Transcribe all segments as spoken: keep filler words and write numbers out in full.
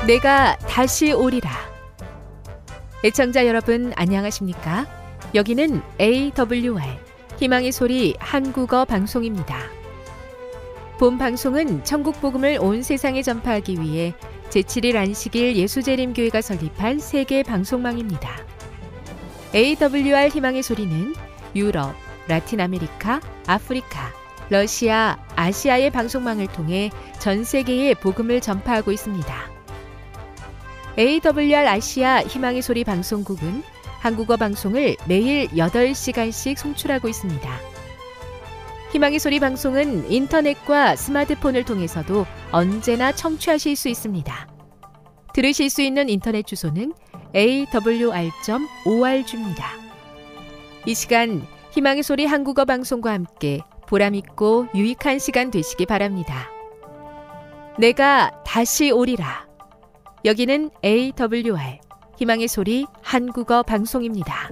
내가 다시 오리라. 애청자 여러분 안녕하십니까? 여기는 에이더블유알 희망의 소리 한국어 방송입니다. 본 방송은 천국 복음을 온 세상에 전파하기 위해 제칠 일 안식일 예수재림교회가 설립한 세계 방송망입니다. 에이더블유알 희망의 소리는 유럽, 라틴 아메리카, 아프리카, 러시아, 아시아의 방송망을 통해 전 세계에 복음을 전파하고 있습니다. 에이더블유알 아시아 희망의 소리 방송국은 한국어 방송을 매일 여덟 시간씩 송출하고 있습니다. 희망의 소리 방송은 인터넷과 스마트폰을 통해서도 언제나 청취하실 수 있습니다. 들으실 수 있는 인터넷 주소는 에이더블유알 닷 오알지입니다. 이 시간 희망의 소리 한국어 방송과 함께 보람있고 유익한 시간 되시기 바랍니다. 내가 다시 오리라. 여기는 에이더블유알 희망의 소리 한국어 방송입니다.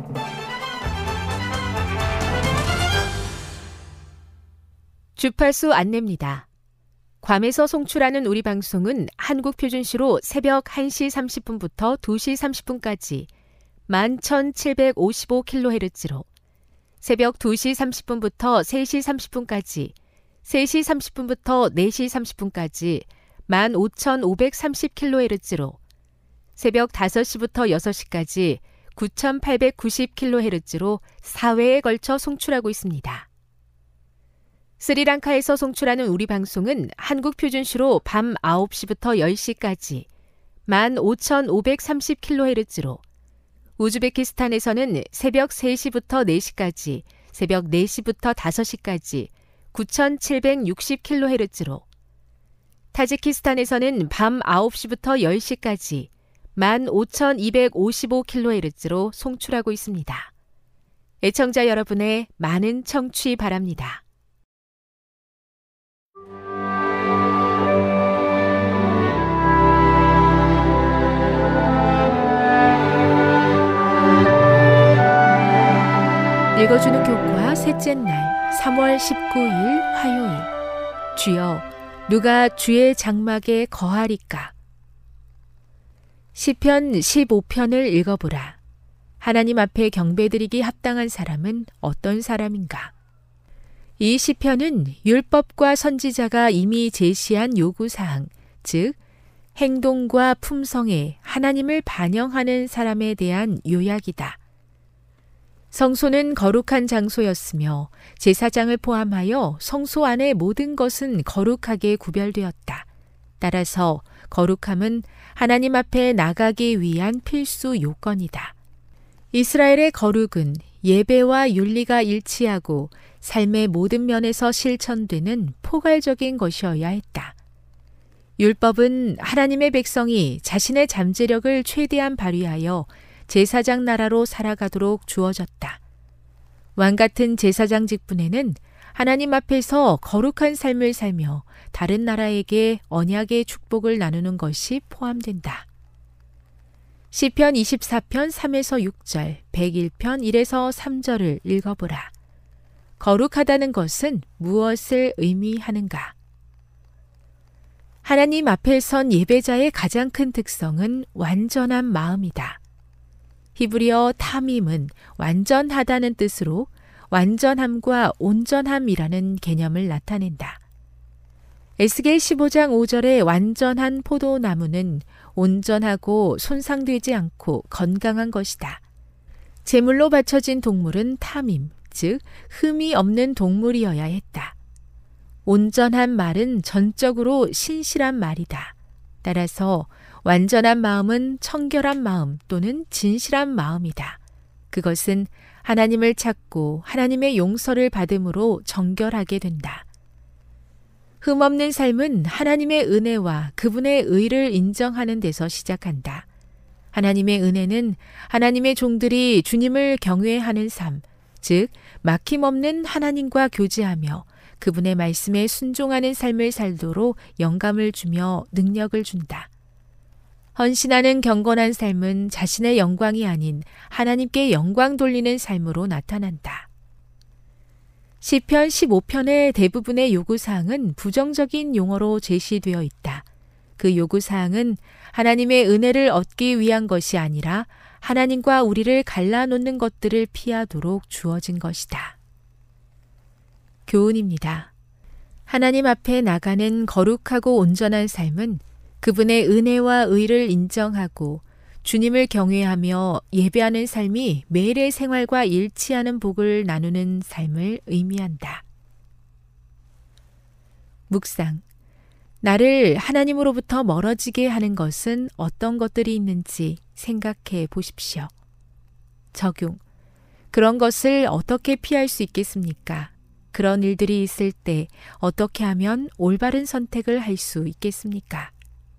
주파수 안내입니다. 괌에서 송출하는 우리 방송은 한국 표준시로 새벽 한 시 삼십 분부터 두 시 삼십 분까지 만 천칠백오십오 킬로헤르츠로, 새벽 두 시 삼십 분부터 세 시 삼십 분까지, 세 시 삼십 분부터 네 시 삼십 분까지 만 오천오백삼십 킬로헤르츠로, 새벽 다섯 시부터 여섯 시까지 구천팔백구십 킬로헤르츠로 사 회에 걸쳐 송출하고 있습니다. 스리랑카에서 송출하는 우리 방송은 한국 표준시로 밤 아홉 시부터 열 시까지 만 오천오백삼십 킬로헤르츠로, 우즈베키스탄에서는 새벽 세 시부터 네 시까지, 새벽 네 시부터 다섯 시까지 구천칠백육십 킬로헤르츠로, 타지키스탄에서는 밤 아홉 시부터 열 시까지 만 오천이백오십오 킬로헤르츠로 송출하고 있습니다. 애청자 여러분의 많은 청취 바랍니다. 읽어주는 교과 셋째 날 삼월 십구일 화요일. 주여, 누가 주의 장막에 거하리까? 시편 십오 편을 읽어보라. 하나님 앞에 경배드리기 합당한 사람은 어떤 사람인가? 이 시편은 율법과 선지자가 이미 제시한 요구사항, 즉 행동과 품성에 하나님을 반영하는 사람에 대한 요약이다. 성소는 거룩한 장소였으며 제사장을 포함하여 성소 안의 모든 것은 거룩하게 구별되었다. 따라서 거룩함은 하나님 앞에 나가기 위한 필수 요건이다. 이스라엘의 거룩은 예배와 윤리가 일치하고 삶의 모든 면에서 실천되는 포괄적인 것이어야 했다. 율법은 하나님의 백성이 자신의 잠재력을 최대한 발휘하여 제사장 나라로 살아가도록 주어졌다. 왕같은 제사장 직분에는 하나님 앞에서 거룩한 삶을 살며 다른 나라에게 언약의 축복을 나누는 것이 포함된다. 시편 이십사 편 삼에서 육 절, 백일 편 일에서 삼 절을 읽어보라. 거룩하다는 것은 무엇을 의미하는가? 하나님 앞에 선 예배자의 가장 큰 특성은 완전한 마음이다. 히브리어 타밈은 완전하다는 뜻으로 완전함과 온전함이라는 개념을 나타낸다. 에스겔 십오 장 오 절의 완전한 포도나무는 온전하고 손상되지 않고 건강한 것이다. 제물로 바쳐진 동물은 타밈, 즉 흠이 없는 동물이어야 했다. 온전한 말은 전적으로 신실한 말이다. 따라서 완전한 마음은 청결한 마음 또는 진실한 마음이다. 그것은 하나님을 찾고 하나님의 용서를 받음으로 정결하게 된다. 흠없는 삶은 하나님의 은혜와 그분의 의를 인정하는 데서 시작한다. 하나님의 은혜는 하나님의 종들이 주님을 경외하는 삶, 즉 막힘없는 하나님과 교제하며 그분의 말씀에 순종하는 삶을 살도록 영감을 주며 능력을 준다. 헌신하는 경건한 삶은 자신의 영광이 아닌 하나님께 영광 돌리는 삶으로 나타난다. 시편 십오 편의 대부분의 요구사항은 부정적인 용어로 제시되어 있다. 그 요구사항은 하나님의 은혜를 얻기 위한 것이 아니라 하나님과 우리를 갈라놓는 것들을 피하도록 주어진 것이다. 교훈입니다. 하나님 앞에 나가는 거룩하고 온전한 삶은 그분의 은혜와 의를 인정하고 주님을 경외하며 예배하는 삶이 매일의 생활과 일치하는 복을 나누는 삶을 의미한다. 묵상. 나를 하나님으로부터 멀어지게 하는 것은 어떤 것들이 있는지 생각해 보십시오. 적용. 그런 것을 어떻게 피할 수 있겠습니까? 그런 일들이 있을 때 어떻게 하면 올바른 선택을 할 수 있겠습니까?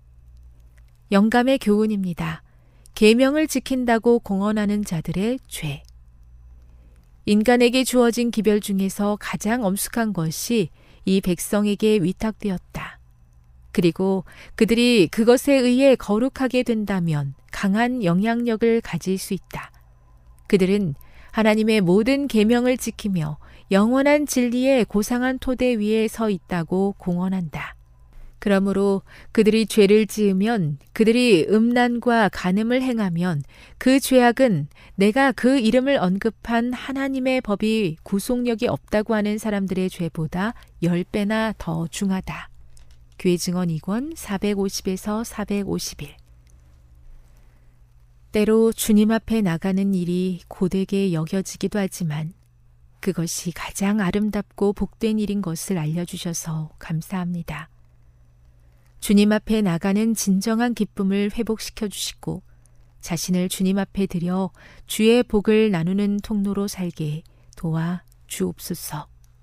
영감의 교훈입니다. 계명을 지킨다고 공언하는 자들의 죄. 인간에게 주어진 기별 중에서 가장 엄숙한 것이 이 백성에게 위탁되었다. 그리고 그들이 그것에 의해 거룩하게 된다면 강한 영향력을 가질 수 있다. 그들은 하나님의 모든 계명을 지키며 영원한 진리의 고상한 토대 위에 서 있다고 공언한다. 그러므로 그들이 죄를 지으면, 그들이 음란과 간음을 행하면 그 죄악은 내가 그 이름을 언급한 하나님의 법이 구속력이 없다고 하는 사람들의 죄보다 열 배나 더 중하다. 교회 증언 이 권 사백오십에서 사백오십일. 때로 주님 앞에 나가는 일이 고되게 여겨지기도 하지만 그것이 가장 아름답고 복된 일인 것을 알려주셔서 감사합니다. 주님 앞에 나가는 진정한 기쁨을 회복시켜 주시고 자신을 주님 앞에 드려 주의 복을 나누는 통로로 살게 도와 주옵소서.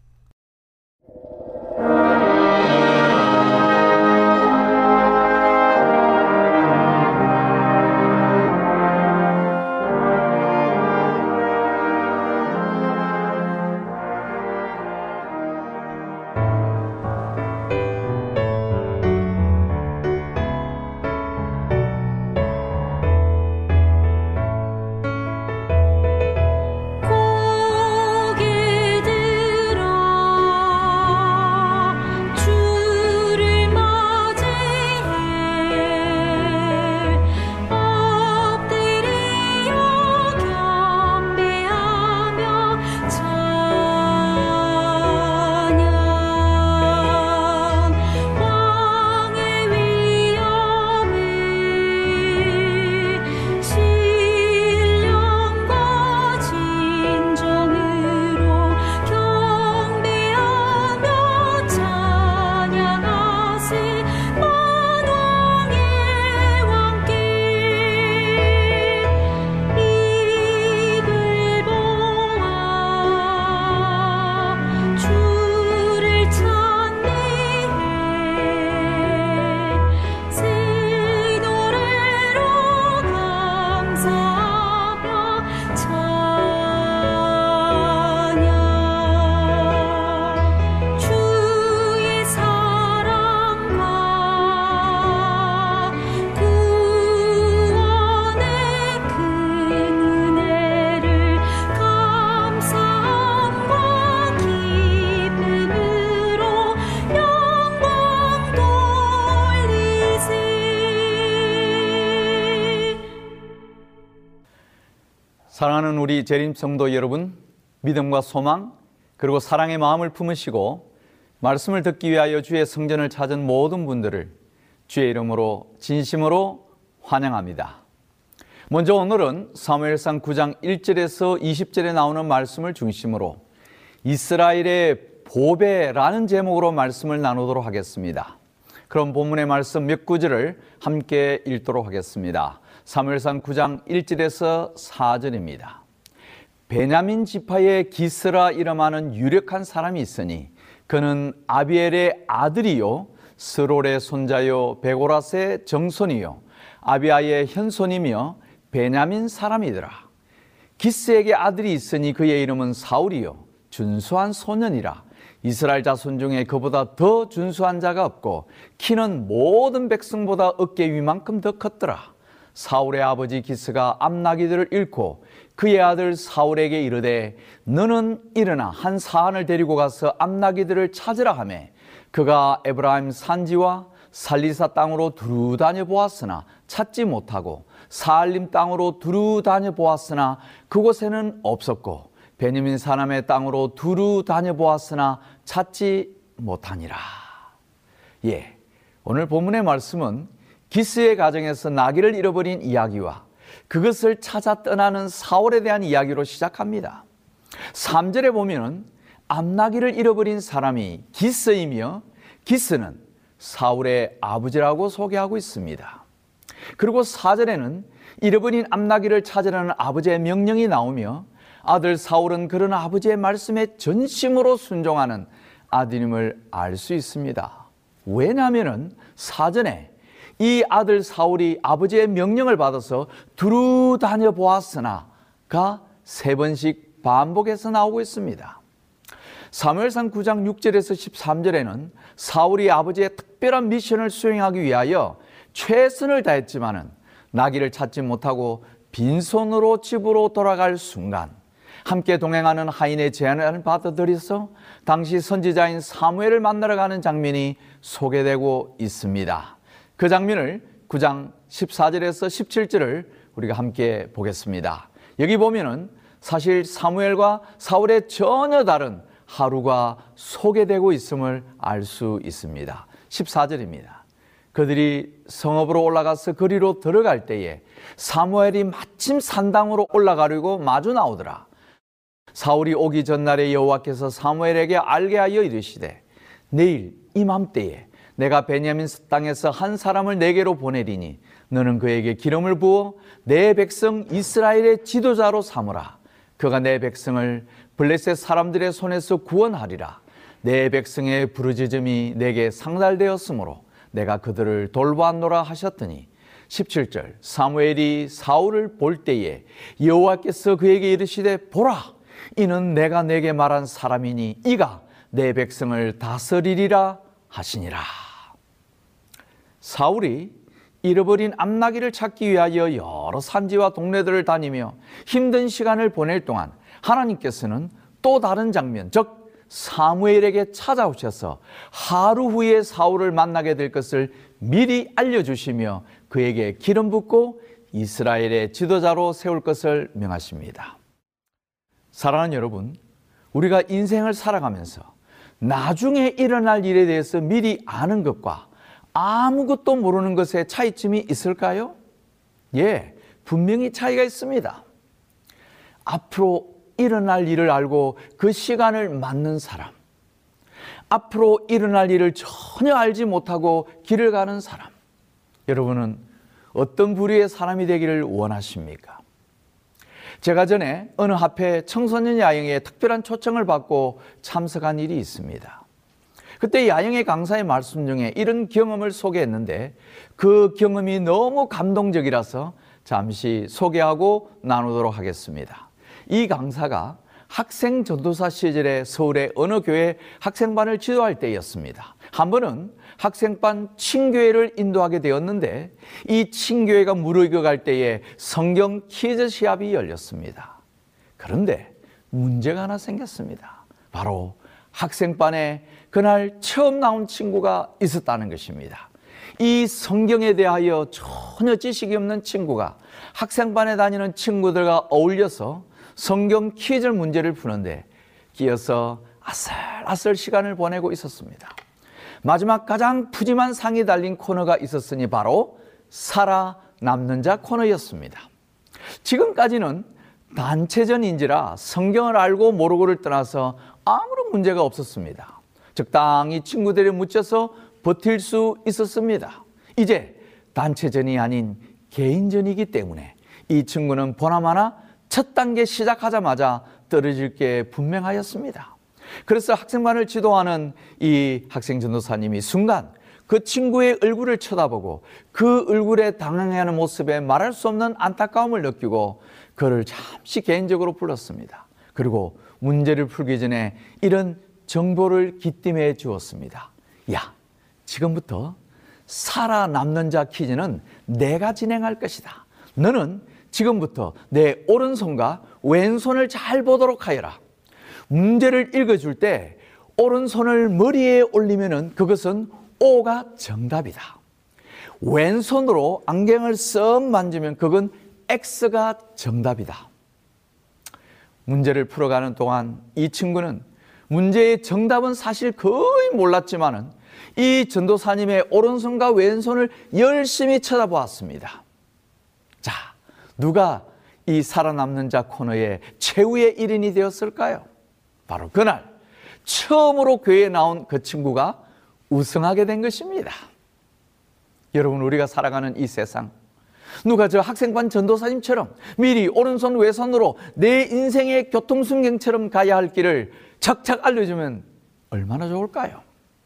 사랑하는 우리 재림 성도 여러분, 믿음과 소망 그리고 사랑의 마음을 품으시고 말씀을 듣기 위하여 주의 성전을 찾은 모든 분들을 주의 이름으로 진심으로 환영합니다. 먼저 오늘은 사무엘상 구 장 일 절에서 이십 절에 나오는 말씀을 중심으로 이스라엘의 보배라는 제목으로 말씀을 나누도록 하겠습니다. 그럼 본문의 말씀 몇 구절을 함께 읽도록 하겠습니다. 사무엘상 구 장 일 절에서 사 절입니다. 베냐민 지파의 기스라 이름하는 유력한 사람이 있으니 그는 아비엘의 아들이요 스롤의 손자요 베고라스의 정손이요 아비아의 현손이며 베냐민 사람이더라. 기스에게 아들이 있으니 그의 이름은 사울이요 준수한 소년이라. 이스라엘 자손 중에 그보다 더 준수한 자가 없고 키는 모든 백성보다 어깨 위만큼 더 컸더라. 사울의 아버지 기스가 암나기들을 잃고 그의 아들 사울에게 이르되 너는 일어나 한 사안을 데리고 가서 암나기들을 찾으라 하매 그가 에브라임 산지와 살리사 땅으로 두루 다녀 보았으나 찾지 못하고 사알림 땅으로 두루 다녀 보았으나 그곳에는 없었고 베냐민 사람의 땅으로 두루 다녀 보았으나 찾지 못하니라. 예, 오늘 본문의 말씀은 기스의 가정에서 나귀를 잃어버린 이야기와 그것을 찾아 떠나는 사울에 대한 이야기로 시작합니다. 삼 절에 보면은 암나귀를 잃어버린 사람이 기스이며 기스는 사울의 아버지라고 소개하고 있습니다. 그리고 사 절에는 잃어버린 암나귀를 찾으라는 아버지의 명령이 나오며 아들 사울은 그런 아버지의 말씀에 전심으로 순종하는 아들임을 알 수 있습니다. 왜냐하면 사전에 이 아들 사울이 아버지의 명령을 받아서 두루 다녀 보았으나가 세 번씩 반복해서 나오고 있습니다. 사무엘상 구 장 육 절에서 십삼 절에는 사울이 아버지의 특별한 미션을 수행하기 위하여 최선을 다했지만은 나귀를 찾지 못하고 빈손으로 집으로 돌아갈 순간 함께 동행하는 하인의 제안을 받아들여서 당시 선지자인 사무엘을 만나러 가는 장면이 소개되고 있습니다. 그 장면을 구 장 십사 절에서 십칠 절을 우리가 함께 보겠습니다. 여기 보면은 사실 사무엘과 사울의 전혀 다른 하루가 소개되고 있음을 알 수 있습니다. 십사 절입니다. 그들이 성읍으로 올라가서 거리로 들어갈 때에 사무엘이 마침 산당으로 올라가려고 마주 나오더라. 사울이 오기 전날에 여호와께서 사무엘에게 알게 하여 이르시되 내일 이맘때에 내가 베냐민 땅에서 한 사람을 내게로 보내리니 너는 그에게 기름을 부어 내 백성 이스라엘의 지도자로 삼으라. 그가 내 백성을 블레셋 사람들의 손에서 구원하리라. 내 백성의 부르짖음이 내게 상달되었으므로 내가 그들을 돌보았노라 하셨더니 십칠 절 사무엘이 사울을 볼 때에 여호와께서 그에게 이르시되 보라 이는 내가 내게 말한 사람이니 이가 내 백성을 다스리리라 하시니라. 사울이 잃어버린 암나귀를 찾기 위하여 여러 산지와 동네들을 다니며 힘든 시간을 보낼 동안 하나님께서는 또 다른 장면, 즉 사무엘에게 찾아오셔서 하루 후에 사울을 만나게 될 것을 미리 알려주시며 그에게 기름 붓고 이스라엘의 지도자로 세울 것을 명하십니다. 사랑하는 여러분, 우리가 인생을 살아가면서 나중에 일어날 일에 대해서 미리 아는 것과 아무것도 모르는 것에 차이점이 있을까요? 예, 분명히 차이가 있습니다. 앞으로 일어날 일을 알고 그 시간을 맞는 사람, 앞으로 일어날 일을 전혀 알지 못하고 길을 가는 사람, 여러분은 어떤 부류의 사람이 되기를 원하십니까? 제가 전에 어느 합회 청소년 야영에 특별한 초청을 받고 참석한 일이 있습니다. 그때 야영의 강사의 말씀 중에 이런 경험을 소개했는데 그 경험이 너무 감동적이라서 잠시 소개하고 나누도록 하겠습니다. 이 강사가 학생 전도사 시절에 서울의 어느 교회 학생반을 지도할 때였습니다. 한 번은 학생반 친교회를 인도하게 되었는데 이 친교회가 무르익어갈 때에 성경 퀴즈 시합이 열렸습니다. 그런데 문제가 하나 생겼습니다. 바로 학생반에 그날 처음 나온 친구가 있었다는 것입니다. 이 성경에 대하여 전혀 지식이 없는 친구가 학생반에 다니는 친구들과 어울려서 성경 퀴즈 문제를 푸는데 끼어서 아슬아슬 시간을 보내고 있었습니다. 마지막 가장 푸짐한 상이 달린 코너가 있었으니 바로 살아남는 자 코너였습니다. 지금까지는 단체전인지라 성경을 알고 모르고를 떠나서 아무런 문제가 없었습니다. 적당히 친구들이 묻혀서 버틸 수 있었습니다. 이제 단체전이 아닌 개인전이기 때문에 이 친구는 보나마나 첫 단계 시작하자마자 떨어질 게 분명하였습니다. 그래서 학생반을 지도하는 이 학생 전도사님이 순간 그 친구의 얼굴을 쳐다보고 그 얼굴에 당황해하는 모습에 말할 수 없는 안타까움을 느끼고 그를 잠시 개인적으로 불렀습니다. 그리고 문제를 풀기 전에 이런 정보를 기띔해 주었습니다. 야, 지금부터 살아남는 자 퀴즈는 내가 진행할 것이다. 너는 지금부터 내 오른손과 왼손을 잘 보도록 하여라. 문제를 읽어줄 때 오른손을 머리에 올리면은 그것은 O가 정답이다. 왼손으로 안경을 쓱 만지면 그건 X가 정답이다. 문제를 풀어가는 동안 이 친구는 문제의 정답은 사실 거의 몰랐지만은 이 전도사님의 오른손과 왼손을 열심히 쳐다보았습니다. 자, 누가 이 살아남는 자 코너의 최후의 일 인이 되었을까요? 바로 그날 처음으로 교회에 나온 그 친구가 우승하게 된 것입니다. 여러분, 우리가 살아가는 이 세상, 누가 저 학생반 전도사님처럼 미리 오른손 왼손으로 내 인생의 교통순경처럼 가야 할 길을 착착 알려주면 얼마나 좋을까요?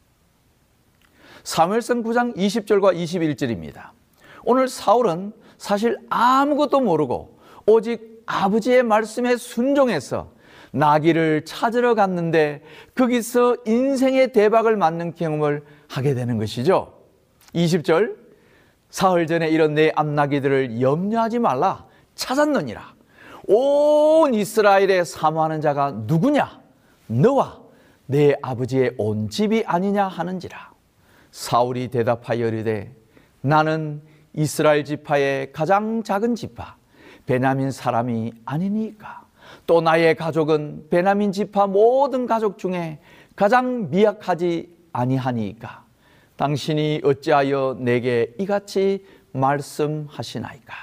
사무엘상 구 장 이십 절과 이십일 절입니다. 오늘 사울은 사실 아무것도 모르고 오직 아버지의 말씀에 순종해서 나귀를 찾으러 갔는데 거기서 인생의 대박을 맞는 경험을 하게 되는 것이죠. 이십 절, 사흘 전에 이런 내 암나귀들을 염려하지 말라, 찾았느니라. 온 이스라엘에 사모하는 자가 누구냐? 너와 내 아버지의 온 집이 아니냐 하는지라. 사울이 대답하여 이르되 나는 이스라엘 지파의 가장 작은 지파 베냐민 사람이 아니니까. 또 나의 가족은 베냐민 지파 모든 가족 중에 가장 미약하지 아니하니까. 당신이 어찌하여 내게 이같이 말씀하시나이까.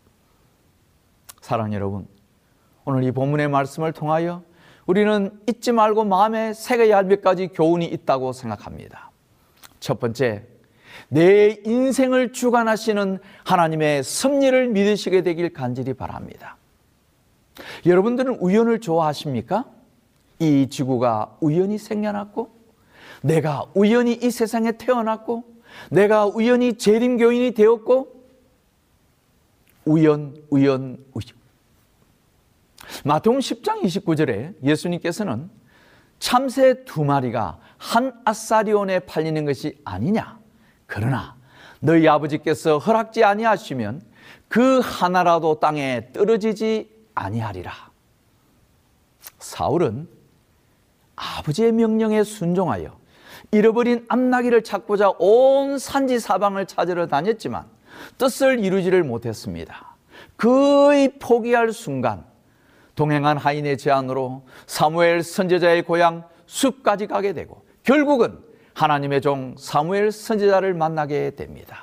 사랑하는 여러분, 오늘 이 본문의 말씀을 통하여 우리는 잊지 말고 마음에 새겨야 할 몇 가지 교훈이 있다고 생각합니다. 첫 번째, 내 인생을 주관하시는 하나님의 섭리를 믿으시게 되길 간절히 바랍니다. 여러분들은 우연을 좋아하십니까? 이 지구가 우연히 생겨났고, 내가 우연히 이 세상에 태어났고, 내가 우연히 재림교인이 되었고, 우연, 우연, 우연. 마태복음 십 장 이십구 절에 예수님께서는 참새 두 마리가 한 아사리온에 팔리는 것이 아니냐, 그러나 너희 아버지께서 허락지 아니하시면 그 하나라도 땅에 떨어지지 아니하리라. 사울은 아버지의 명령에 순종하여 잃어버린 암나귀를 찾고자 온 산지 사방을 찾으러 다녔지만 뜻을 이루지를 못했습니다. 거의 포기할 순간 동행한 하인의 제안으로 사무엘 선지자의 고향 숲까지 가게 되고 결국은 하나님의 종 사무엘 선지자를 만나게 됩니다.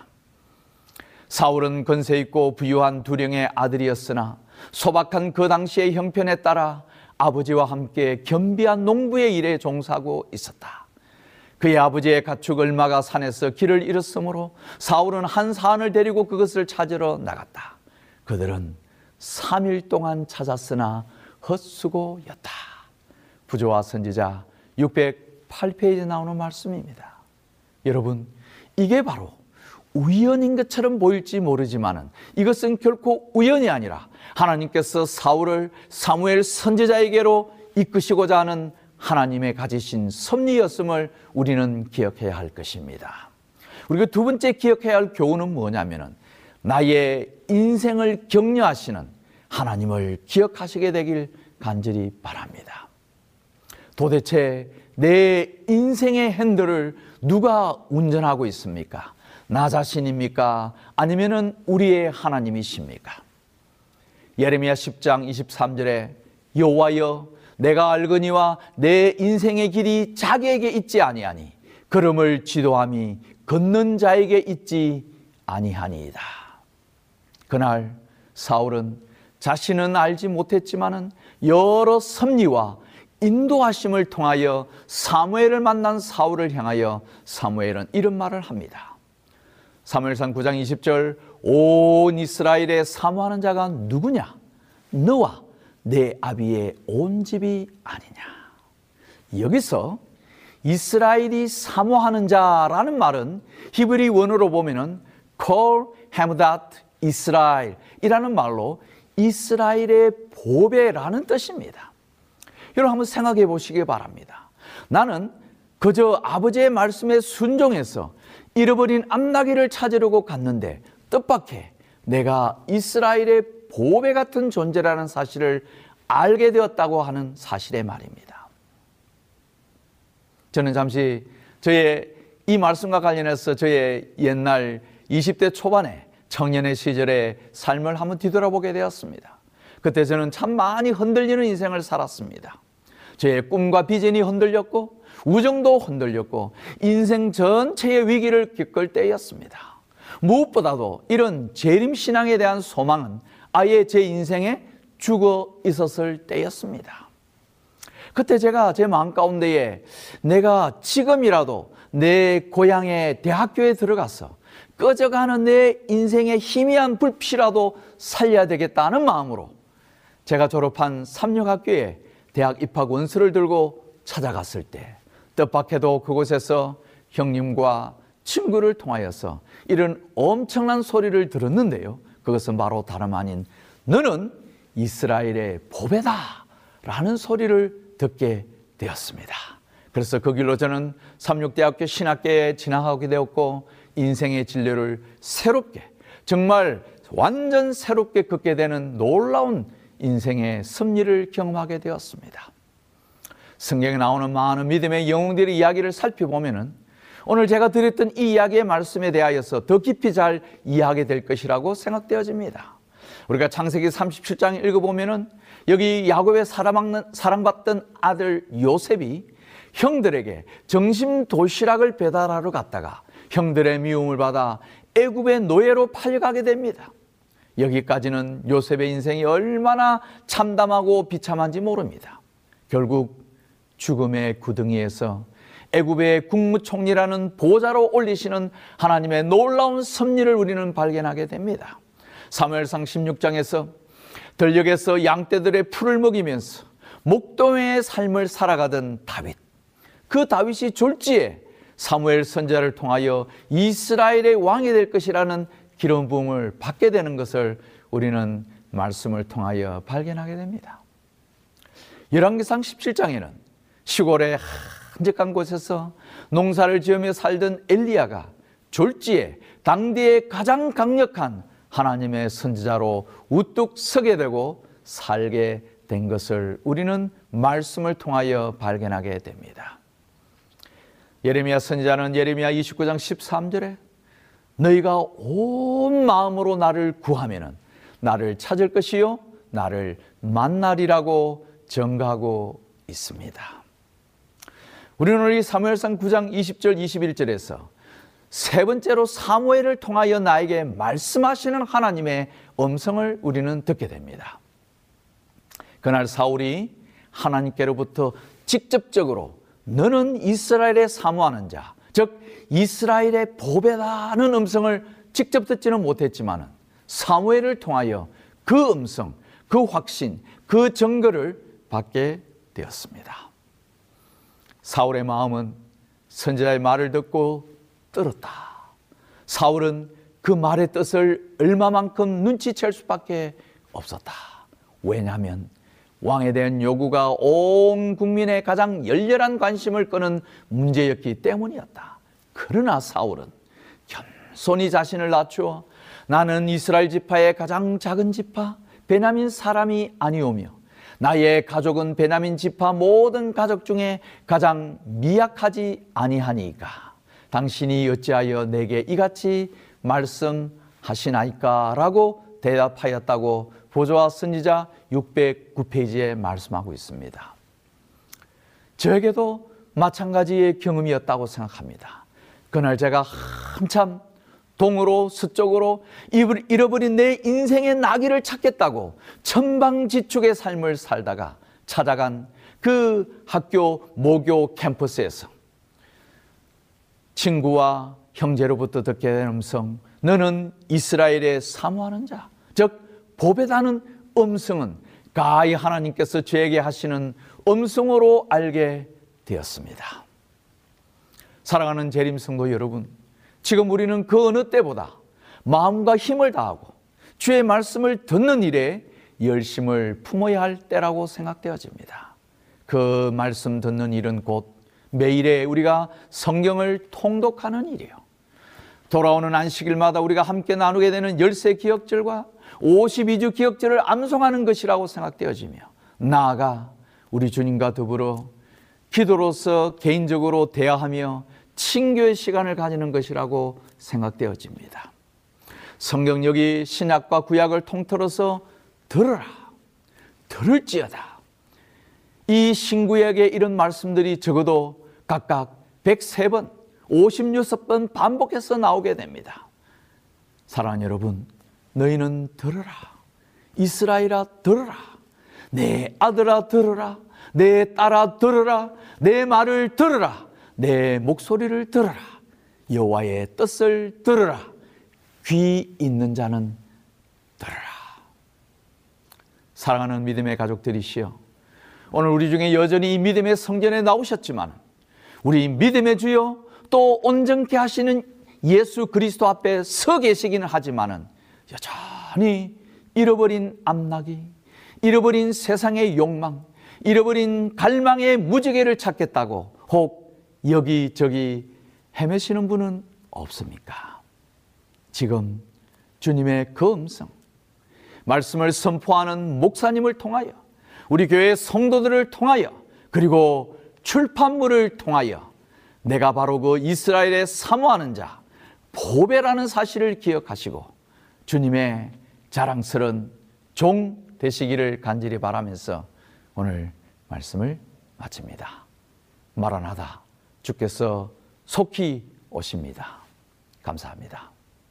사울은 건세 있고 부유한 두령의 아들이었으나 소박한 그 당시의 형편에 따라 아버지와 함께 겸비한 농부의 일에 종사하고 있었다. 그의 아버지의 가축 얼마가 산에서 길을 잃었으므로 사울은 한 사안을 데리고 그것을 찾으러 나갔다. 그들은 삼 일 동안 찾았으나 헛수고였다. 부조와 선지자 육백팔 페이지에 나오는 말씀입니다. 여러분, 이게 바로 우연인 것처럼 보일지 모르지만 이것은 결코 우연이 아니라 하나님께서 사울을 사무엘 선지자에게로 이끄시고자 하는 하나님의 가지신 섭리였음을 우리는 기억해야 할 것입니다. 그리고 두 번째 기억해야 할 교훈은 뭐냐면은 나의 인생을 격려하시는 하나님을 기억하시게 되길 간절히 바랍니다. 도대체 내 인생의 핸들을 누가 운전하고 있습니까? 나 자신입니까? 아니면은 우리의 하나님이십니까? 예레미야 십 장 이십삼 절에 여호와여 내가 알거니와 내 인생의 길이 자기에게 있지 아니하니 걸음을 지도함이 걷는 자에게 있지 아니하니이다. 그날 사울은 자신은 알지 못했지만은 여러 섭리와 인도하심을 통하여 사무엘을 만난 사울을 향하여 사무엘은 이런 말을 합니다. 사무엘상 구 장 이십 절 온 이스라엘에 사모하는 자가 누구냐? 너와 내 아비의 온 집이 아니냐. 여기서 이스라엘이 사모하는 자라는 말은 히브리 원어로 보면은 Kol Hamdat 이스라엘이라는 말로 이스라엘의 보배라는 뜻입니다. 여러분 한번 생각해 보시기 바랍니다. 나는 그저 아버지의 말씀에 순종해서 잃어버린 암나귀를 찾으려고 갔는데 뜻밖의 내가 이스라엘의 보배 같은 존재라는 사실을 알게 되었다고 하는 사실의 말입니다. 저는 잠시 저의 이 말씀과 관련해서 저의 옛날 이십 대 초반에 청년의 시절의 삶을 한번 뒤돌아보게 되었습니다. 그때 저는 참 많이 흔들리는 인생을 살았습니다. 저의 꿈과 비전이 흔들렸고 우정도 흔들렸고 인생 전체의 위기를 겪을 때였습니다. 무엇보다도 이런 재림신앙에 대한 소망은 아예 제 인생에 죽어 있었을 때였습니다. 그때 제가 제 마음 가운데에 내가 지금이라도 내 고향의 대학교에 들어가서 꺼져가는 내 인생의 희미한 불빛이라도 살려야 되겠다는 마음으로 제가 졸업한 삼육학교에 대학 입학 원서를 들고 찾아갔을 때 뜻밖에도 그곳에서 형님과 친구를 통하여서 이런 엄청난 소리를 들었는데요. 그것은 바로 다름 아닌 너는 이스라엘의 보배다 라는 소리를 듣게 되었습니다. 그래서 그 길로 저는 삼육대학교 신학계에 진학하게 되었고 인생의 진로를 새롭게 정말 완전 새롭게 걷게 되는 놀라운 인생의 섭리를 경험하게 되었습니다. 성경에 나오는 많은 믿음의 영웅들의 이야기를 살펴보면은 오늘 제가 드렸던 이 이야기의 말씀에 대하여서 더 깊이 잘 이해하게 될 것이라고 생각되어집니다. 우리가 창세기 삼십칠 장 읽어보면은 여기 야곱의 사랑받던 아들 요셉이 형들에게 점심 도시락을 배달하러 갔다가 형들의 미움을 받아 애굽의 노예로 팔려가게 됩니다. 여기까지는 요셉의 인생이 얼마나 참담하고 비참한지 모릅니다. 결국 죽음의 구덩이에서 애굽의 국무총리라는 보좌로 올리시는 하나님의 놀라운 섭리를 우리는 발견하게 됩니다. 사무엘상 십육 장에서 들녘에서 양떼들의 풀을 먹이면서 목동의 삶을 살아가던 다윗, 그 다윗이 졸지에 사무엘 선지자를 통하여 이스라엘의 왕이 될 것이라는 기름 부음을 받게 되는 것을 우리는 말씀을 통하여 발견하게 됩니다. 열왕기상 십칠 장에는 시골의 한적한 곳에서 농사를 지으며 살던 엘리야가 졸지에 당대의 가장 강력한 하나님의 선지자로 우뚝 서게 되고 살게 된 것을 우리는 말씀을 통하여 발견하게 됩니다. 예레미야 선지자는 예레미야 이십구 장 십삼 절에 너희가 온 마음으로 나를 구하면은 나를 찾을 것이요 나를 만나리라고 증거하고 있습니다. 우리는 오늘 이 사무엘상 구 장 이십 절 이십일 절에서 세 번째로 사무엘을 통하여 나에게 말씀하시는 하나님의 음성을 우리는 듣게 됩니다. 그날 사울이 하나님께로부터 직접적으로 너는 이스라엘에 사모하는 자, 즉 이스라엘의 보배다는 음성을 직접 듣지는 못했지만 사무엘을 통하여 그 음성, 그 확신, 그 증거를 받게 되었습니다. 사울의 마음은 선지자의 말을 듣고 떨었다. 사울은 그 말의 뜻을 얼마만큼 눈치챌 수밖에 없었다. 왜냐하면 왕에 대한 요구가 온 국민의 가장 열렬한 관심을 끄는 문제였기 때문이었다. 그러나 사울은 겸손히 자신을 낮추어 나는 이스라엘 지파의 가장 작은 지파 베냐민 사람이 아니오며 나의 가족은 베냐민 지파 모든 가족 중에 가장 미약하지 아니하니까 당신이 어찌하여 내게 이같이 말씀하시나이까 라고 대답하였다고 보조와 선지자 육백구 페이지에 말씀하고 있습니다. 저에게도 마찬가지의 경험이었다고 생각합니다. 그날 제가 한참 동으로 서쪽으로 잃어버린 내 인생의 나귀를 찾겠다고 천방지축의 삶을 살다가 찾아간 그 학교 모교 캠퍼스에서 친구와 형제로부터 듣게 된 음성, 너는 이스라엘에 사모하는 자, 즉 보배다는 음성은 가히 하나님께서 저에게 하시는 음성으로 알게 되었습니다. 사랑하는 재림성도 여러분, 지금 우리는 그 어느 때보다 마음과 힘을 다하고 주의 말씀을 듣는 일에 열심을 품어야 할 때라고 생각되어집니다. 그 말씀 듣는 일은 곧 매일에 우리가 성경을 통독하는 일이에요. 돌아오는 안식일마다 우리가 함께 나누게 되는 열세 기억절과 오십이 주 기억절을 암송하는 것이라고 생각되어지며 나아가 우리 주님과 더불어 기도로서 개인적으로 대화하며 친교의 시간을 가지는 것이라고 생각되어집니다. 성경 여기 신약과 구약을 통틀어서 들으라, 들을지어다. 이 신구약에 이런 말씀들이 적어도 각각 백삼 번, 오십육 번 반복해서 나오게 됩니다. 사랑하는 여러분, 너희는 들으라. 이스라엘아 들으라. 내 아들아 들으라. 내 딸아 들으라. 내 말을 들으라. 내 목소리를 들으라. 여호와의 뜻을 들으라. 귀 있는 자는 들으라. 사랑하는 믿음의 가족들이시여, 오늘 우리 중에 여전히 이 믿음의 성전에 나오셨지만 우리 믿음의 주여 또 온전케 하시는 예수 그리스도 앞에 서 계시기는 하지만은 여전히 잃어버린 앞나기, 잃어버린 세상의 욕망, 잃어버린 갈망의 무지개를 찾겠다고 혹 여기저기 헤매시는 분은 없습니까? 지금 주님의 그 음성, 말씀을 선포하는 목사님을 통하여, 우리 교회 성도들을 통하여, 그리고 출판물을 통하여 내가 바로 그 이스라엘에 사모하는 자 보배라는 사실을 기억하시고 주님의 자랑스러운 종 되시기를 간절히 바라면서 오늘 말씀을 마칩니다. 마라나다, 주께서 속히 오십니다. 감사합니다.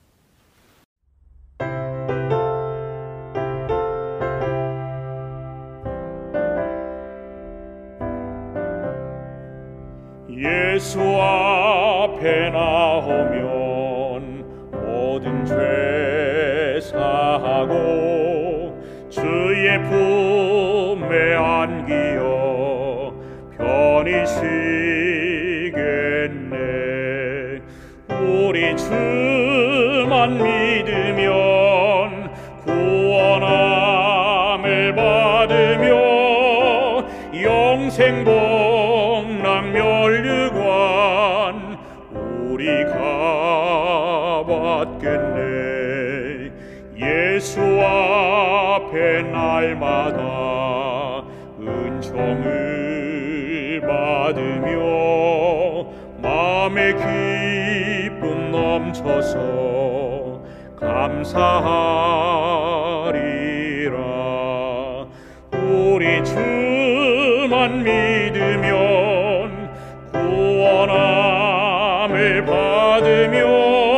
예수 앞에 나오면 모든 죄 사하고 주의 품에 안기어 편히 쉬겠네. 우리 주만 믿으면 구원함을 받으며 영생 복락 멸류관 우리가 받겠네. 예수 앞에 날마다 은총을 받으며 마음의 기쁨 넘쳐서 감사하리라. 우리 주만 믿으면 구원함을 받으며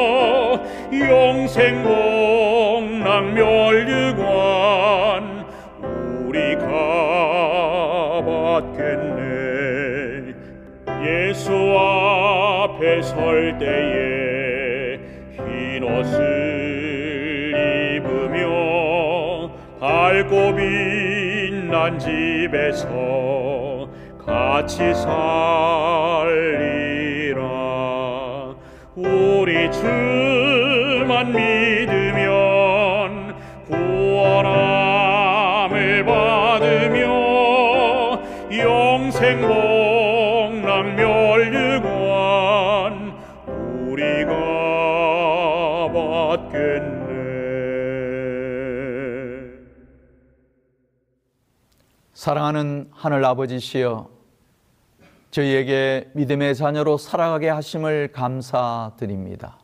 영생 복락 멸류관 우리가 받겠네. 예수 앞에 설 때에 흰 옷을 입으며 밝고 빛난 집에서 같이 살리라. 우리 주만 믿으면 구원함을 받으며 영생 복락 멸류관 우리가 받겠네. 사랑하는 하늘 아버지시여, 저희에게 믿음의 자녀로 살아가게 하심을 감사드립니다.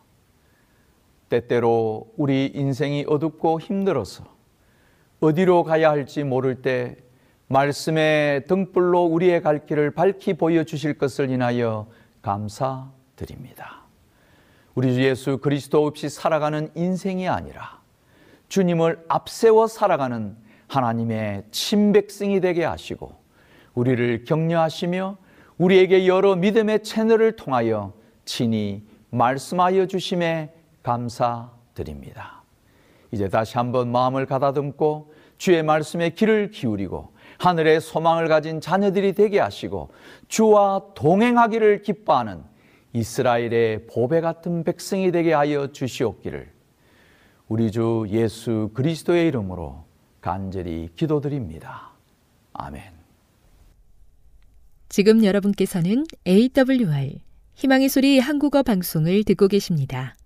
때때로 우리 인생이 어둡고 힘들어서 어디로 가야 할지 모를 때 말씀의 등불로 우리의 갈 길을 밝히 보여주실 것을 인하여 감사드립니다. 우리 주 예수 그리스도 없이 살아가는 인생이 아니라 주님을 앞세워 살아가는 하나님의 친백성이 되게 하시고 우리를 격려하시며 우리에게 여러 믿음의 채널을 통하여 친히 말씀하여 주심에 감사드립니다. 이제 다시 한번 마음을 가다듬고 주의 말씀에 귀를 기울이고 하늘의 소망을 가진 자녀들이 되게 하시고 주와 동행하기를 기뻐하는 이스라엘의 보배 같은 백성이 되게 하여 주시옵기를 우리 주 예수 그리스도의 이름으로 간절히 기도드립니다. 아멘. 지금 여러분께서는 에이더블유알 희망의 소리 한국어 방송을 듣고 계십니다.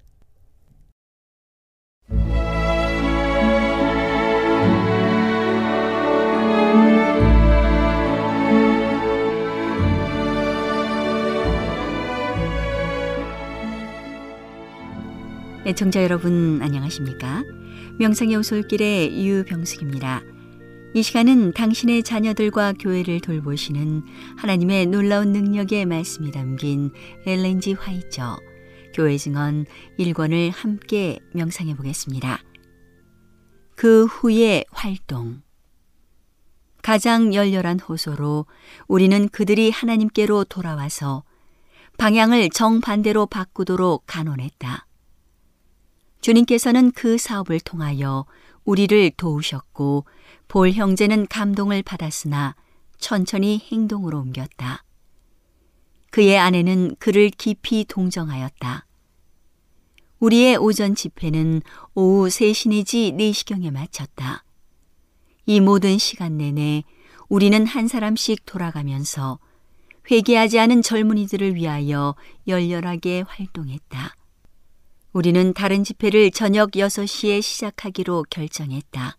애청자 여러분 안녕하십니까? 명상의 오솔길의 유병숙입니다. 이 시간은 당신의 자녀들과 교회를 돌보시는 하나님의 놀라운 능력의 말씀이 담긴 엘렌 지 화이처 교회 증언 일 권을 함께 명상해 보겠습니다. 그 후의 활동. 가장 열렬한 호소로 우리는 그들이 하나님께로 돌아와서 방향을 정반대로 바꾸도록 간언했다. 주님께서는 그 사업을 통하여 우리를 도우셨고 볼 형제는 감동을 받았으나 천천히 행동으로 옮겼다. 그의 아내는 그를 깊이 동정하였다. 우리의 오전 집회는 오후 세 시 내지 네 시경에 마쳤다. 이 모든 시간 내내 우리는 한 사람씩 돌아가면서 회개하지 않은 젊은이들을 위하여 열렬하게 활동했다. 우리는 다른 집회를 저녁 여섯 시에 시작하기로 결정했다.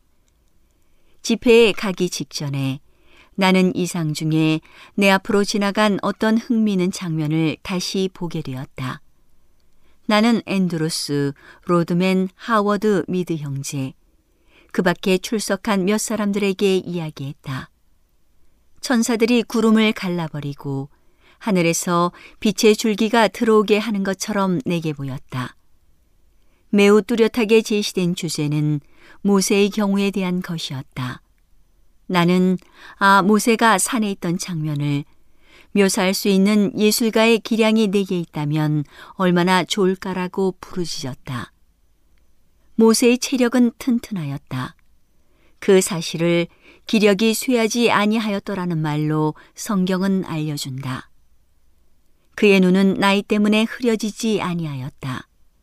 집회에 가기 직전에 나는 이상 중에 내 앞으로 지나간 어떤 흥미있는 장면을 다시 보게 되었다. 나는 앤드루스, 로드맨, 하워드, 미드 형제, 그 밖에 출석한 몇 사람들에게 이야기했다. 천사들이 구름을 갈라버리고 하늘에서 빛의 줄기가 들어오게 하는 것처럼 내게 보였다. 매우 뚜렷하게 제시된 주제는 모세의 경우에 대한 것이었다. 나는 아 모세가 산에 있던 장면을 묘사할 수 있는 예술가의 기량이 내게 있다면 얼마나 좋을까라고 부르짖었다. 모세의 체력은 튼튼하였다. 그 사실을 기력이 쇠하지 아니하였더라는 말로 성경은 알려준다. 그의 눈은 나이 때문에 흐려지지 아니하였다.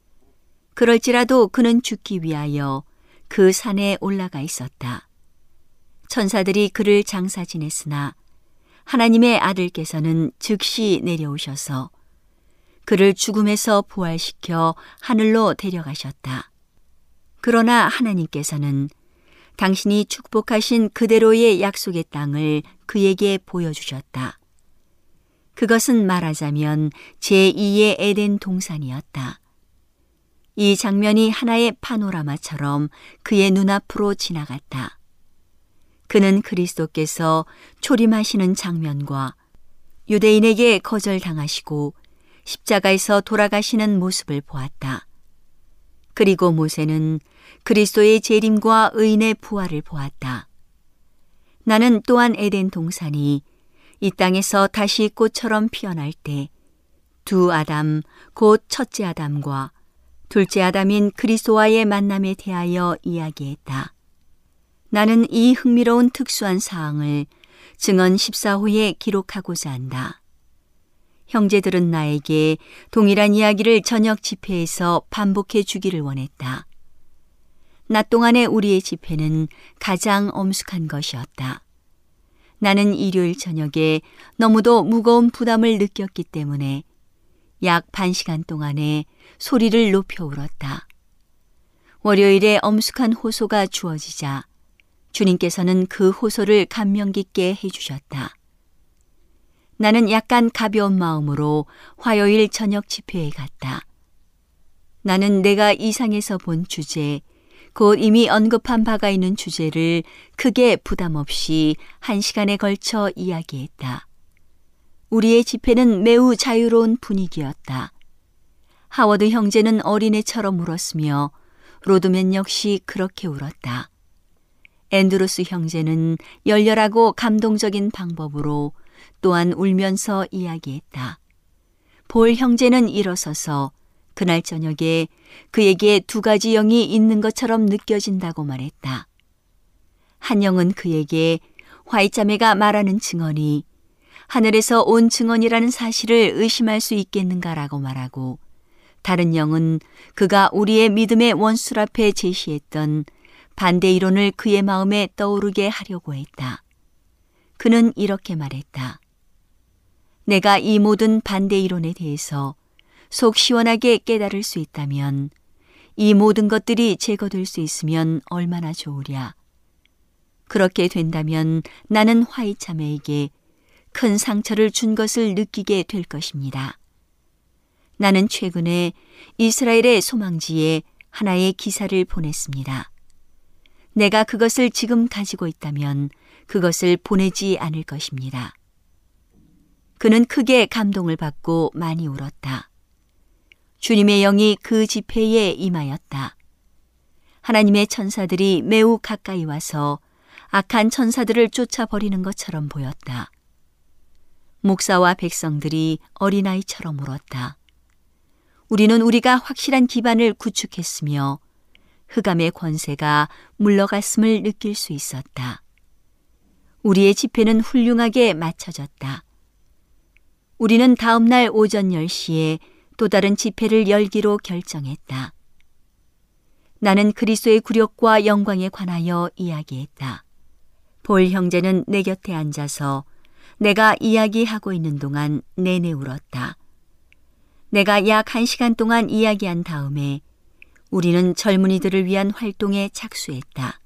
그럴지라도 그는 죽기 위하여 그 산에 올라가 있었다. 천사들이 그를 장사 지냈으나 하나님의 아들께서는 즉시 내려오셔서 그를 죽음에서 부활시켜 하늘로 데려가셨다. 그러나 하나님께서는 당신이 축복하신 그대로의 약속의 땅을 그에게 보여주셨다. 그것은 말하자면 제이의 에덴 동산이었다. 이 장면이 하나의 파노라마처럼 그의 눈앞으로 지나갔다. 그는 그리스도께서 초림하시는 장면과 유대인에게 거절당하시고 십자가에서 돌아가시는 모습을 보았다. 그리고 모세는 그리스도의 재림과 의인의 부활을 보았다. 나는 또한 에덴 동산이 이 땅에서 다시 꽃처럼 피어날 때 두 아담, 곧 첫째 아담과 둘째 아담인 그리스도와의 만남에 대하여 이야기했다. 나는 이 흥미로운 특수한 사항을 증언 십사 호에 기록하고자 한다. 형제들은 나에게 동일한 이야기를 저녁 집회에서 반복해 주기를 원했다. 낮 동안의 우리의 집회는 가장 엄숙한 것이었다. 나는 일요일 저녁에 너무도 무거운 부담을 느꼈기 때문에 약 반 시간 동안에 소리를 높여 울었다. 월요일에 엄숙한 호소가 주어지자 주님께서는 그 호소를 감명 깊게 해주셨다. 나는 약간 가벼운 마음으로 화요일 저녁 집회에 갔다. 나는 내가 이상에서 본 주제, 곧 이미 언급한 바가 있는 주제를 크게 부담 없이 한 시간에 걸쳐 이야기했다. 우리의 집회는 매우 자유로운 분위기였다. 하워드 형제는 어린애처럼 울었으며 로드맨 역시 그렇게 울었다. 앤드루스 형제는 열렬하고 감동적인 방법으로 또한 울면서 이야기했다. 볼 형제는 일어서서 그날 저녁에 그에게 두 가지 영이 있는 것처럼 느껴진다고 말했다. 한 영은 그에게 화이자매가 말하는 증언이 하늘에서 온 증언이라는 사실을 의심할 수 있겠는가라고 말하고, 다른 영은 그가 우리의 믿음의 원술 앞에 제시했던 반대 이론을 그의 마음에 떠오르게 하려고 했다. 그는 이렇게 말했다. 내가 이 모든 반대 이론에 대해서 속 시원하게 깨달을 수 있다면, 이 모든 것들이 제거될 수 있으면 얼마나 좋으랴. 그렇게 된다면 나는 화이자매에게 큰 상처를 준 것을 느끼게 될 것입니다. 나는 최근에 이스라엘의 소망지에 하나의 기사를 보냈습니다. 내가 그것을 지금 가지고 있다면 그것을 보내지 않을 것입니다. 그는 크게 감동을 받고 많이 울었다. 주님의 영이 그 집회에 임하였다. 하나님의 천사들이 매우 가까이 와서 악한 천사들을 쫓아버리는 것처럼 보였다. 목사와 백성들이 어린아이처럼 울었다. 우리는 우리가 확실한 기반을 구축했으며 흑암의 권세가 물러갔음을 느낄 수 있었다. 우리의 집회는 훌륭하게 마쳐졌다. 우리는 다음 날 오전 열 시에 또 다른 집회를 열기로 결정했다. 나는 그리스도의 굴욕과 영광에 관하여 이야기했다. 볼 형제는 내 곁에 앉아서 내가 이야기하고 있는 동안 내내 울었다. 내가 약 한 시간 동안 이야기한 다음에 우리는 젊은이들을 위한 활동에 착수했다.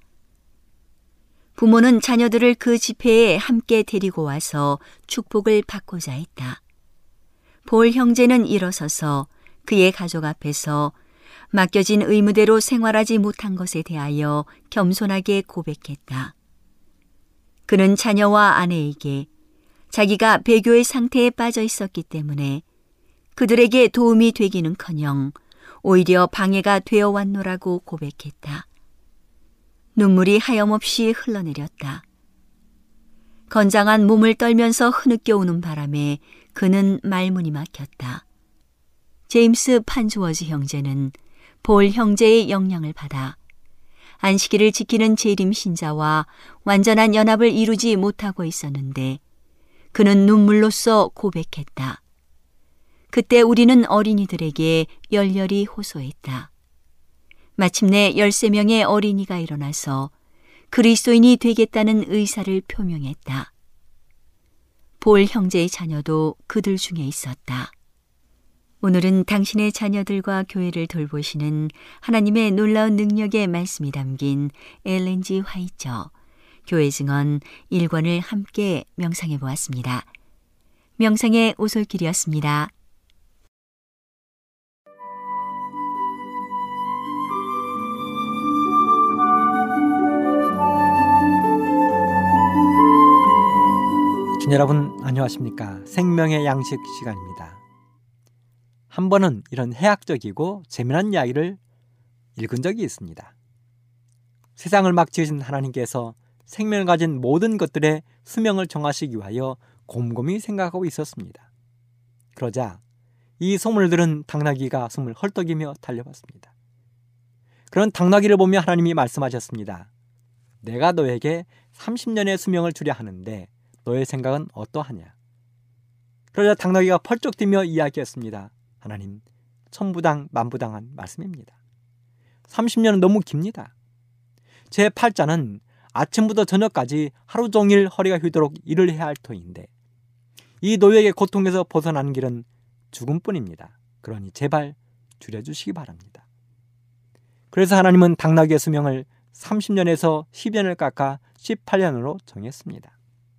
부모는 자녀들을 그 집회에 함께 데리고 와서 축복을 받고자 했다. 볼 형제는 일어서서 그의 가족 앞에서 맡겨진 의무대로 생활하지 못한 것에 대하여 겸손하게 고백했다. 그는 자녀와 아내에게 자기가 배교의 상태에 빠져 있었기 때문에 그들에게 도움이 되기는커녕 오히려 방해가 되어 왔노라고 고백했다. 눈물이 하염없이 흘러내렸다. 건장한 몸을 떨면서 흐느껴 우는 바람에 그는 말문이 막혔다. 제임스 판주워즈 형제는 볼 형제의 영향을 받아 안식일을 지키는 재림 신자와 완전한 연합을 이루지 못하고 있었는데 그는 눈물로써 고백했다. 그때 우리는 어린이들에게 열렬히 호소했다. 마침내 열세 명의 어린이가 일어나서 그리스도인이 되겠다는 의사를 표명했다. 볼 형제의 자녀도 그들 중에 있었다. 오늘은 당신의 자녀들과 교회를 돌보시는 하나님의 놀라운 능력의 말씀이 담긴 엘렌 지 화이처 교회 증언 일 권을 함께 명상해 보았습니다. 명상의 오솔길이었습니다. 여러분 안녕하십니까? 생명의 양식 시간입니다. 한 번은 이런 해학적이고 재미난 이야기를 읽은 적이 있습니다. 세상을 막 지으신 하나님께서 생명을 가진 모든 것들의 수명을 정하시기 위하여 곰곰이 생각하고 있었습니다. 그러자 이 소문을 들은 당나귀가 숨을 헐떡이며 달려왔습니다. 그런 당나귀를 보며 하나님이 말씀하셨습니다. 내가 너에게 삼십 년의 수명을 주려 하는데 너의 생각은 어떠하냐? 그러자 당나귀가 펄쩍 뛰며 이야기했습니다. 하나님, 천부당 만부당한 말씀입니다. 삼십 년은 너무 깁니다. 제 팔자는 아침부터 저녁까지 하루 종일 허리가 휘도록 일을 해야 할 터인데 이 노예의 고통에서 벗어나는 길은 죽음뿐입니다. 그러니 제발 줄여주시기 바랍니다. 그래서 하나님은 당나귀의 수명을 삼십 년에서 십 년을 깎아 십팔 년으로 정했습니다.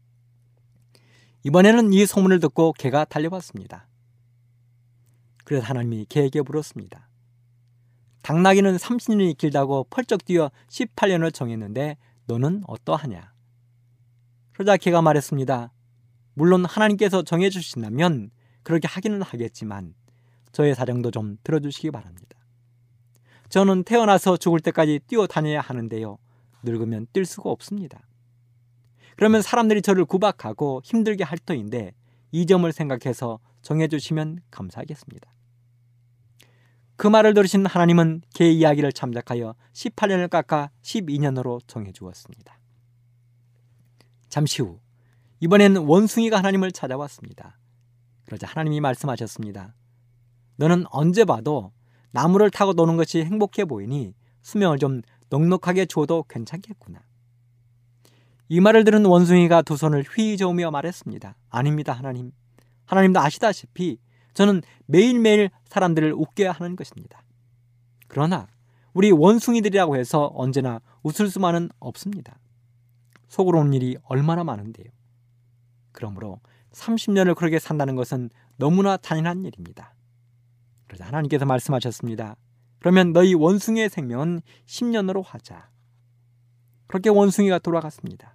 이번에는 이 소문을 듣고 개가 달려왔습니다. 그래서 하나님이 개에게 물었습니다. 당나귀는 삼십 년이 길다고 펄쩍 뛰어 십팔 년을 정했는데 너는 어떠하냐? 그러자 개가 말했습니다. 물론 하나님께서 정해주신다면 그렇게 하기는 하겠지만 저의 사정도 좀 들어주시기 바랍니다. 저는 태어나서 죽을 때까지 뛰어다녀야 하는데요. 늙으면 뛸 수가 없습니다. 그러면 사람들이 저를 구박하고 힘들게 할 터인데 이 점을 생각해서 정해주시면 감사하겠습니다. 그 말을 들으신 하나님은 개의 이야기를 참작하여 십팔 년을 깎아 십이 년으로 정해주었습니다. 잠시 후 이번에는 원숭이가 하나님을 찾아왔습니다. 그러자 하나님이 말씀하셨습니다. 너는 언제 봐도 나무를 타고 노는 것이 행복해 보이니 수명을 좀 넉넉하게 주어도 괜찮겠구나. 이 말을 들은 원숭이가 두 손을 휘 저으며 말했습니다. 아닙니다, 하나님. 하나님도 아시다시피 저는 매일매일 사람들을 웃게 하는 것입니다. 그러나 우리 원숭이들이라고 해서 언제나 웃을 수만은 없습니다. 속으로 오는 일이 얼마나 많은데요. 그러므로 삼십 년을 그렇게 산다는 것은 너무나 잔인한 일입니다. 그러자 하나님께서 말씀하셨습니다. 그러면 너희 원숭이의 생명은 십 년으로 하자. 그렇게 원숭이가 돌아갔습니다.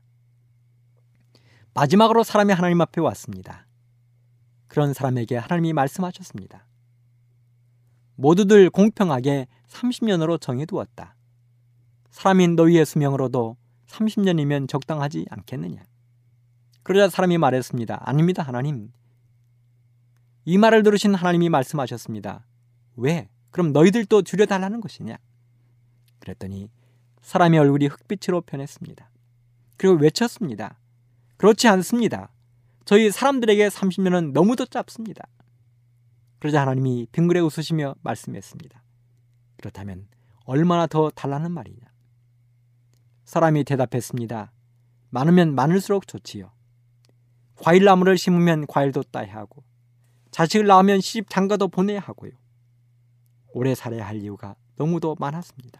마지막으로 사람이 하나님 앞에 왔습니다. 그런 사람에게 하나님이 말씀하셨습니다. 모두들 공평하게 삼십 년으로 정해두었다. 사람인 너희의 수명으로도 삼십 년이면 적당하지 않겠느냐. 그러자 사람이 말했습니다. 아닙니다, 하나님. 이 말을 들으신 하나님이 말씀하셨습니다. 왜? 그럼 너희들도 줄여달라는 것이냐? 그랬더니 사람의 얼굴이 흑빛으로 변했습니다. 그리고 외쳤습니다. 그렇지 않습니다. 저희 사람들에게 삼십 년은 너무도 짧습니다. 그러자 하나님이 빙그레 웃으시며 말씀했습니다. 그렇다면 얼마나 더 달라는 말이냐? 사람이 대답했습니다. 많으면 많을수록 좋지요. 과일나무를 심으면 과일도 따야 하고 자식을 낳으면 시집 장가도 보내야 하고요. 오래 살아야 할 이유가 너무도 많았습니다.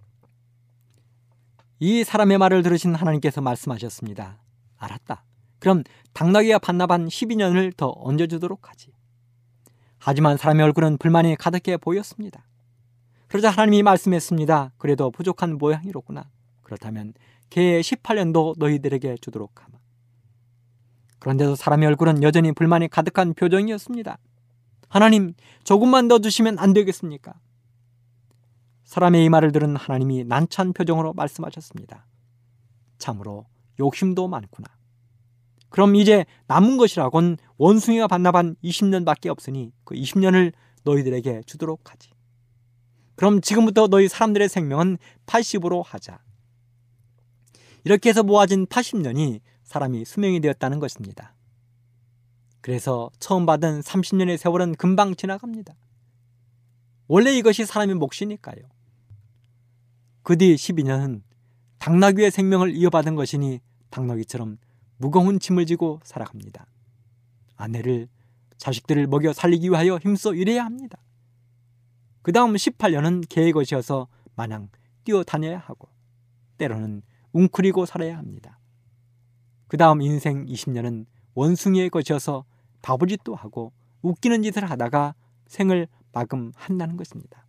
이 사람의 말을 들으신 하나님께서 말씀하셨습니다. 알았다. 그럼 당나귀와 반나반 십이 년을 더 얹어주도록 하지. 하지만 사람의 얼굴은 불만이 가득해 보였습니다. 그러자 하나님이 말씀했습니다. 그래도 부족한 모양이로구나. 그렇다면 개의 십팔 년도 너희들에게 주도록 하마. 그런데도 사람의 얼굴은 여전히 불만이 가득한 표정이었습니다. 하나님, 조금만 더 주시면 안 되겠습니까? 사람의 이 말을 들은 하나님이 난처한 표정으로 말씀하셨습니다. 참으로 욕심도 많구나. 그럼 이제 남은 것이라곤 원숭이와 반나반 이십 년밖에 없으니 그 이십 년을 너희들에게 주도록 하지. 그럼 지금부터 너희 사람들의 생명은 팔십으로 하자. 이렇게 해서 모아진 팔십 년이 사람이 수명이 되었다는 것입니다. 그래서 처음 받은 삼십 년의 세월은 금방 지나갑니다. 원래 이것이 사람의 몫이니까요. 그 뒤 십이 년은 당나귀의 생명을 이어받은 것이니 당나귀처럼 무거운 짐을 지고 살아갑니다. 아내를, 자식들을 먹여 살리기 위하여 힘써 일해야 합니다. 그 다음 십팔 년은 개의 것이어서 마냥 뛰어다녀야 하고 때로는 웅크리고 살아야 합니다. 그 다음 인생 이십 년은 원숭이의 것이어서 바보짓도 하고 웃기는 짓을 하다가 생을 마감한다는 것입니다.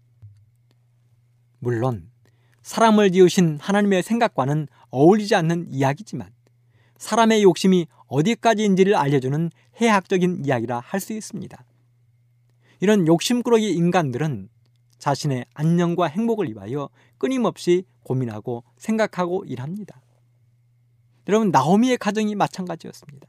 물론 사람을 지으신 하나님의 생각과는 어울리지 않는 이야기지만 사람의 욕심이 어디까지인지를 알려주는 해학적인 이야기라 할 수 있습니다. 이런 욕심꾸러기 인간들은 자신의 안녕과 행복을 위하여 끊임없이 고민하고 생각하고 일합니다. 여러분, 나오미의 가정이 마찬가지였습니다.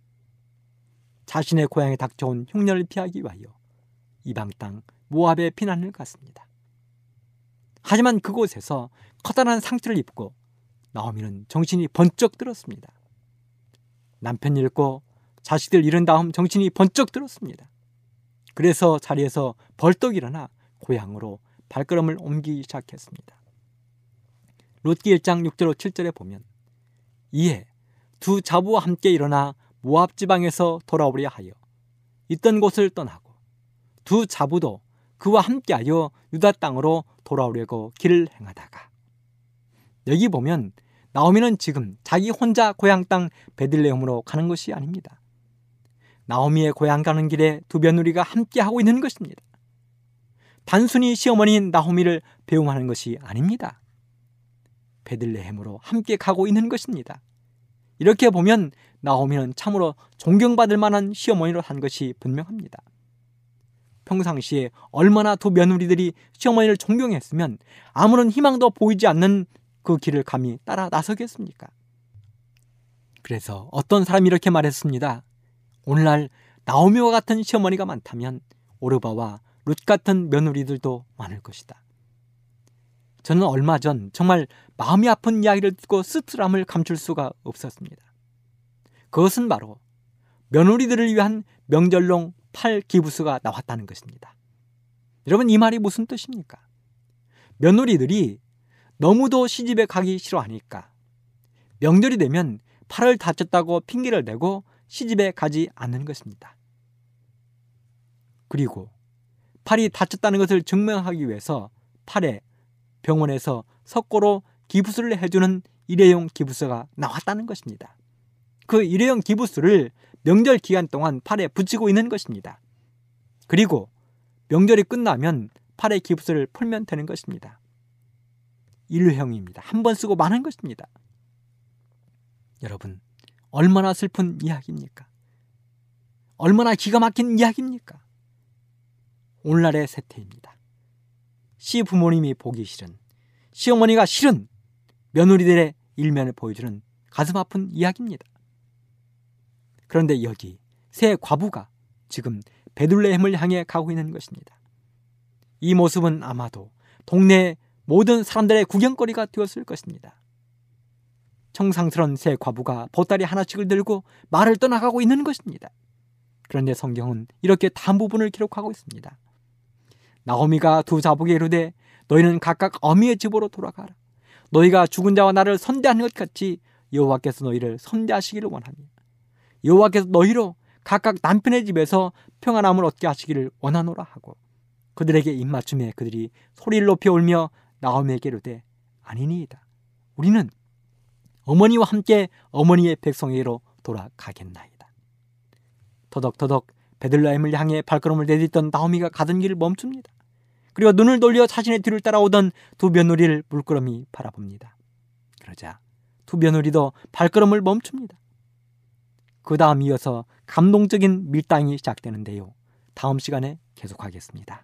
자신의 고향에 닥쳐온 흉년을 피하기 위하여 이방 땅 모압에 피난을 갔습니다. 하지만 그곳에서 커다란 상처를 입고 나오미는 정신이 번쩍 들었습니다. 남편 잃고 자식들 잃은 다음 정신이 번쩍 들었습니다. 그래서 자리에서 벌떡 일어나 고향으로 발걸음을 옮기기 시작했습니다. 룻기 일 장 육 절로 칠 절에 보면 이에 두 자부와 함께 일어나 모압 지방에서 돌아오려 하여 있던 곳을 떠나고 두 자부도 그와 함께하여 유다 땅으로 돌아오려고 길을 행하다가, 여기 보면 나오미는 지금 자기 혼자 고향 땅 베들레헴으로 가는 것이 아닙니다. 나오미의 고향 가는 길에 두 며느리가 함께하고 있는 것입니다. 단순히 시어머니인 나오미를 배웅하는 것이 아닙니다. 베들레헴으로 함께 가고 있는 것입니다. 이렇게 보면 나오미는 참으로 존경받을 만한 시어머니로 한 것이 분명합니다. 평상시에 얼마나 두 며느리들이 시어머니를 존경했으면 아무런 희망도 보이지 않는 그 길을 감히 따라 나서겠습니까? 그래서 어떤 사람이 이렇게 말했습니다. 오늘날 나오미와 같은 시어머니가 많다면 오르바와 룻 같은 며느리들도 많을 것이다. 저는 얼마 전 정말 마음이 아픈 이야기를 듣고 씁쓸함을 감출 수가 없었습니다. 그것은 바로 며느리들을 위한 명절용 팔 기부수가 나왔다는 것입니다. 여러분, 이 말이 무슨 뜻입니까? 며느리들이 너무도 시집에 가기 싫어하니까 명절이 되면 팔을 다쳤다고 핑계를 대고 시집에 가지 않는 것입니다. 그리고 팔이 다쳤다는 것을 증명하기 위해서 팔에 병원에서 석고로 기부수를 해주는 일회용 기부수가 나왔다는 것입니다. 그 일회용 기부수를 명절 기간 동안 팔에 붙이고 있는 것입니다. 그리고 명절이 끝나면 팔의 깁스를 풀면 되는 것입니다. 일회용입니다. 한 번 쓰고 마는 것입니다. 여러분, 얼마나 슬픈 이야기입니까? 얼마나 기가 막힌 이야기입니까? 오늘날의 세태입니다. 시부모님이 보기 싫은, 시어머니가 싫은 며느리들의 일면을 보여주는 가슴 아픈 이야기입니다. 그런데 여기 새 과부가 지금 베들레헴을 향해 가고 있는 것입니다. 이 모습은 아마도 동네 모든 사람들의 구경거리가 되었을 것입니다. 청상스런 새 과부가 보따리 하나씩을 들고 말을 떠나가고 있는 것입니다. 그런데 성경은 이렇게 다음 부분을 기록하고 있습니다. 나오미가 두 자복에 이르되 너희는 각각 어미의 집으로 돌아가라. 너희가 죽은 자와 나를 선대하는 것 같이 여호와께서 너희를 선대하시기를 원하며 여호와께서 너희로 각각 남편의 집에서 평안함을 얻게 하시기를 원하노라 하고 그들에게 입맞춤에 그들이 소리를 높여 울며 나오미에게 이르되 아니니이다. 우리는 어머니와 함께 어머니의 백성에게로 돌아가겠나이다. 터덕터덕 베들레헴을 향해 발걸음을 내딛던 나오미가 가던 길을 멈춥니다. 그리고 눈을 돌려 자신의 뒤를 따라오던 두 며느리를 물끄러미 바라봅니다. 그러자 두 며느리도 발걸음을 멈춥니다. 그 다음 이어서 감동적인 밀당이 시작되는데요. 다음 시간에 계속하겠습니다.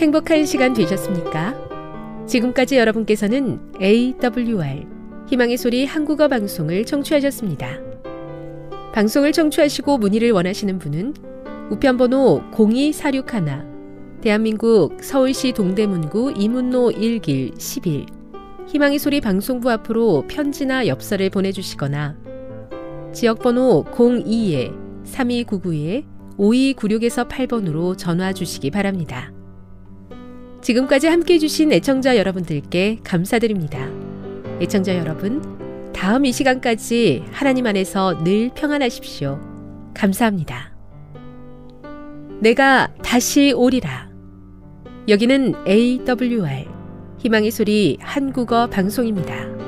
행복한 시간 되셨습니까? 지금까지 여러분께서는 에이더블유알 희망의 소리 한국어 방송을 청취하셨습니다. 방송을 청취하시고 문의를 원하시는 분은 우편번호 공이사육일 대한민국 서울시 동대문구 이문로 일 길 십일 희망의 소리 방송부 앞으로 편지나 엽서를 보내주시거나 지역번호 공이 삼이구구 오이구육에서 팔 번으로 전화 주시기 바랍니다. 지금까지 함께해 주신 애청자 여러분들께 감사드립니다. 애청자 여러분, 다음 이 시간까지 하나님 안에서 늘 평안하십시오. 감사합니다. 내가 다시 오리라. 여기는 에이더블유알 희망의 소리 한국어 방송입니다.